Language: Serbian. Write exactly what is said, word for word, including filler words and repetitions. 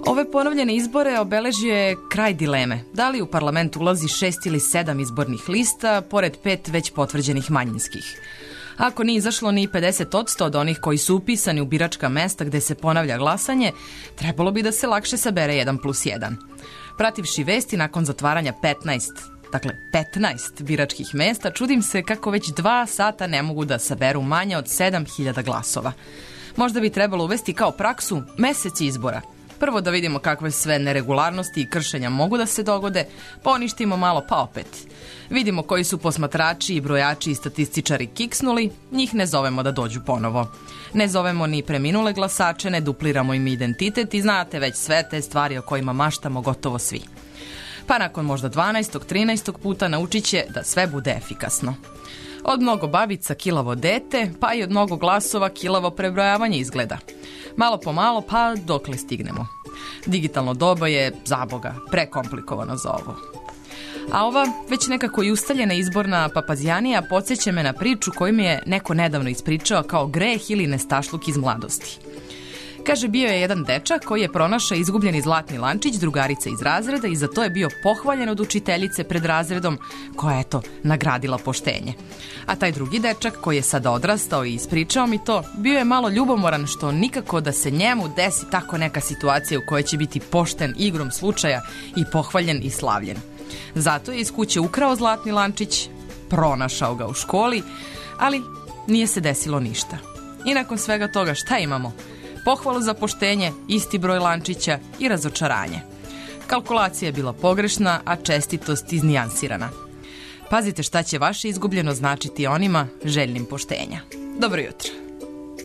Ove ponovljene izbore obeležio je kraj dileme. Da li u parlament ulazi šest ili sedam izbornih lista, pored pet već potvrđenih manjinskih. Ako nije izašlo ni pedeset posto od onih koji su upisani u biračka mesta gde se ponavlja glasanje, trebalo bi da se lakše sabere jedan plus jedan. Prativši vesti nakon zatvaranja petnaest, dakle petnaest biračkih mesta, čudim se kako već dva sata ne mogu da saberu manje od sedam hiljada glasova. Možda bi trebalo uvesti kao praksu meseci izbora. Prvo da vidimo kakve sve neregularnosti i kršenja mogu da se dogode, poništimo malo pa opet. Vidimo koji su posmatrači i brojači i statističari kiksnuli, njih ne zovemo da dođu ponovo. Ne zovemo ni preminule glasače, ne dupliramo im identitet i znate već sve te stvari o kojima maštamo gotovo svi. Pa nakon možda dvanaestog, trinaestog puta naučit će da sve bude efikasno. Od mnogo babica kilavo dete, pa i od mnogo glasova kilavo prebrojavanje izgleda. Malo po malo, pa dokle stignemo. Digitalno doba je, zaboga, prekomplikovano za ovo. A ova već nekako i ustaljena izborna papazijanija podsjeća me na priču koju mi je neko nedavno ispričao kao greh ili nestašluk iz mladosti. Kaže, bio je jedan dečak koji je pronašao izgubljeni zlatni lančić drugarice iz razreda i za to je bio pohvaljen od učiteljice pred razredom koja je, eto, nagradila poštenje. A taj drugi dečak koji je sada odrastao i ispričao mi to, bio je malo ljubomoran što nikako da se njemu desi tako neka situacija u kojoj će biti pošten igrom slučaja i pohvaljen i slavljen. Zato je iz kuće ukrao zlatni lančić, pronašao ga u školi, ali nije se desilo ništa. I nakon svega toga šta imamo? Pohvalu za poštenje, isti broj lančića i razočaranje. Kalkulacija je bila pogrešna, a čestitost iznijansirana. Pazite šta će vaše izgubljeno značiti onima željnim poštenja. Dobro jutro.